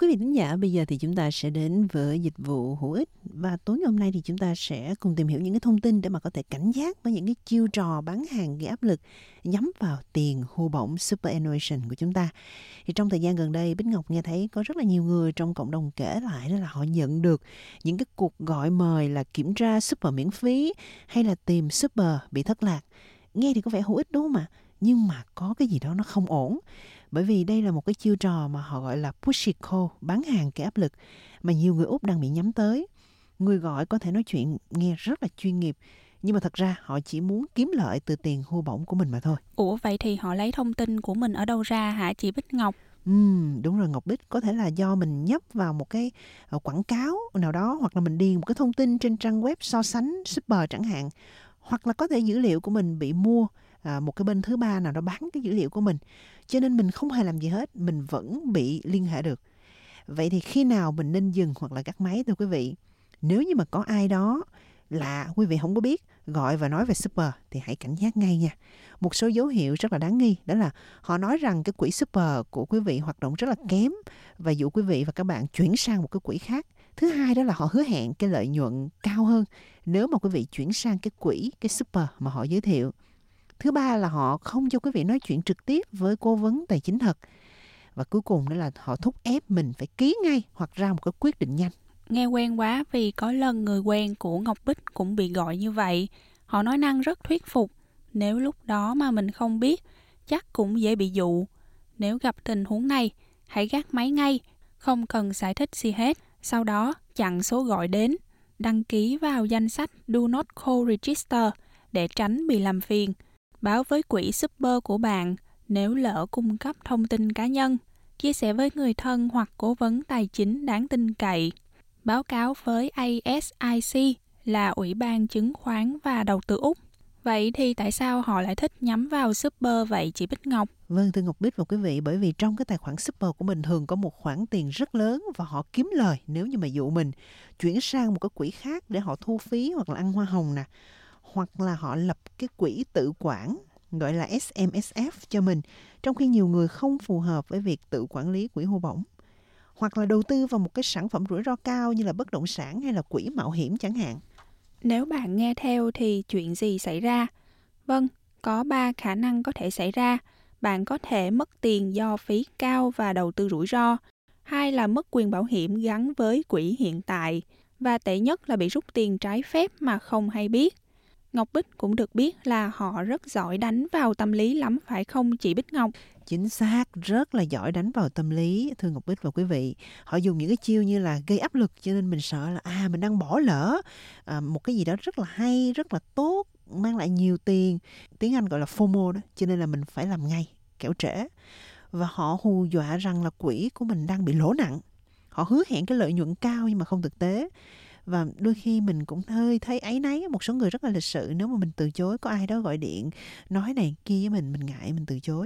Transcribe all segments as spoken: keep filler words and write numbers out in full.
quý vị thính giả, bây giờ thì chúng ta sẽ đến với dịch vụ hữu ích. Và tối ngày hôm nay thì chúng ta sẽ cùng tìm hiểu những cái thông tin để mà có thể cảnh giác với những cái chiêu trò bán hàng gây áp lực nhắm vào tiền hưu bổng superannuation của chúng ta. Thì trong thời gian gần đây, Bích Ngọc nghe thấy có rất là nhiều người trong cộng đồng kể lại đó là họ nhận được những cái cuộc gọi mời là kiểm tra super miễn phí hay là tìm super bị thất lạc. Nghe thì có vẻ hữu ích đúng không ạ? Nhưng mà có cái gì đó nó không ổn. Bởi vì đây là một cái chiêu trò mà họ gọi là pushy call, bán hàng gây áp lực, mà nhiều người Úc đang bị nhắm tới. Người gọi có thể nói chuyện nghe rất là chuyên nghiệp, nhưng mà thật ra họ chỉ muốn kiếm lợi từ tiền hưu bổng của mình mà thôi. Ủa vậy thì họ lấy thông tin của mình ở đâu ra hả chị Bích Ngọc? Ừm, đúng rồi Ngọc Bích, có thể là do mình nhấp vào một cái uh, quảng cáo nào đó, hoặc là mình điền một cái thông tin trên trang web so sánh super chẳng hạn, hoặc là có thể dữ liệu của mình bị mua à, một cái bên thứ ba nào đó bán cái dữ liệu của mình, cho nên mình không hề làm gì hết, mình vẫn bị liên hệ được. Vậy thì khi nào mình nên dừng hoặc là gác máy thưa quý vị? Nếu như mà có ai đó lạ quý vị không có biết gọi và nói về super thì hãy cảnh giác ngay nha. Một số dấu hiệu rất là đáng nghi đó là họ nói rằng cái quỹ super của quý vị hoạt động rất là kém và dụ quý vị và các bạn chuyển sang một cái quỹ khác. Thứ hai đó là họ hứa hẹn cái lợi nhuận cao hơn nếu mà quý vị chuyển sang cái quỹ, cái super mà họ giới thiệu. Thứ ba là họ không cho quý vị nói chuyện trực tiếp với cố vấn tài chính thật. Và cuối cùng đó là họ thúc ép mình phải ký ngay hoặc ra một cái quyết định nhanh. Nghe quen quá, vì có lần người quen của Ngọc Bích cũng bị gọi như vậy. Họ nói năng rất thuyết phục. Nếu lúc đó mà mình không biết, chắc cũng dễ bị dụ. Nếu gặp tình huống này, hãy gác máy ngay, không cần giải thích gì hết. Sau đó, chặn số gọi đến, đăng ký vào danh sách Do Not Call Register để tránh bị làm phiền. Báo với quỹ super của bạn nếu lỡ cung cấp thông tin cá nhân. Chia sẻ với người thân hoặc cố vấn tài chính đáng tin cậy. Báo cáo với a ét i xê là Ủy ban Chứng khoán và Đầu tư Úc. Vậy thì tại sao họ lại thích nhắm vào super vậy chị Bích Ngọc? Vâng, thưa Ngọc Bích và quý vị, bởi vì trong cái tài khoản super của mình thường có một khoản tiền rất lớn và họ kiếm lời nếu như mà dụ mình chuyển sang một cái quỹ khác để họ thu phí hoặc là ăn hoa hồng nè. Hoặc là họ lập cái quỹ tự quản gọi là ét em ét ép cho mình, trong khi nhiều người không phù hợp với việc tự quản lý quỹ hưu bổng. Hoặc là đầu tư vào một cái sản phẩm rủi ro cao như là bất động sản hay là quỹ mạo hiểm chẳng hạn. Nếu bạn nghe theo thì chuyện gì xảy ra? Vâng, có ba khả năng có thể xảy ra. Bạn có thể mất tiền do phí cao và đầu tư rủi ro. Hai là mất quyền bảo hiểm gắn với quỹ hiện tại. Và tệ nhất là bị rút tiền trái phép mà không hay biết. Ngọc Bích cũng được biết là họ rất giỏi đánh vào tâm lý lắm phải không chị Bích Ngọc? Chính xác, rất là giỏi đánh vào tâm lý, thưa Ngọc Bích và quý vị. Họ dùng những cái chiêu như là gây áp lực, cho nên mình sợ là à mình đang bỏ lỡ à, một cái gì đó rất là hay, rất là tốt, mang lại nhiều tiền. Tiếng Anh gọi là FOMO đó, cho nên là mình phải làm ngay, kẻo trễ. Và họ hù dọa rằng là quỹ của mình đang bị lỗ nặng. Họ hứa hẹn cái lợi nhuận cao nhưng mà không thực tế. Và đôi khi mình cũng hơi thấy áy náy, một số người rất là lịch sự, nếu mà mình từ chối, có ai đó gọi điện nói này kia với mình, mình ngại mình từ chối.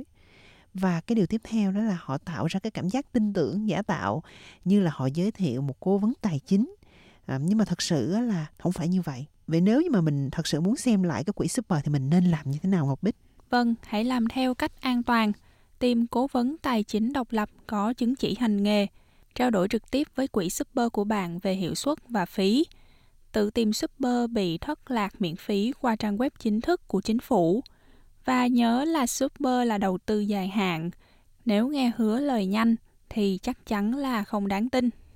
Và cái điều tiếp theo đó là họ tạo ra cái cảm giác tin tưởng giả tạo, như là họ giới thiệu một cố vấn tài chính, à, nhưng mà thật sự là không phải như vậy. Vậy nếu như mà mình thật sự muốn xem lại cái quỹ super thì mình nên làm như thế nào Ngọc Bích? Vâng, hãy làm theo cách an toàn. Tìm cố vấn tài chính độc lập có chứng chỉ hành nghề. Trao đổi trực tiếp với quỹ super của bạn về hiệu suất và phí. Tự tìm super bị thất lạc miễn phí qua trang web chính thức của chính phủ. Và nhớ là super là đầu tư dài hạn. Nếu nghe hứa lời nhanh thì chắc chắn là không đáng tin.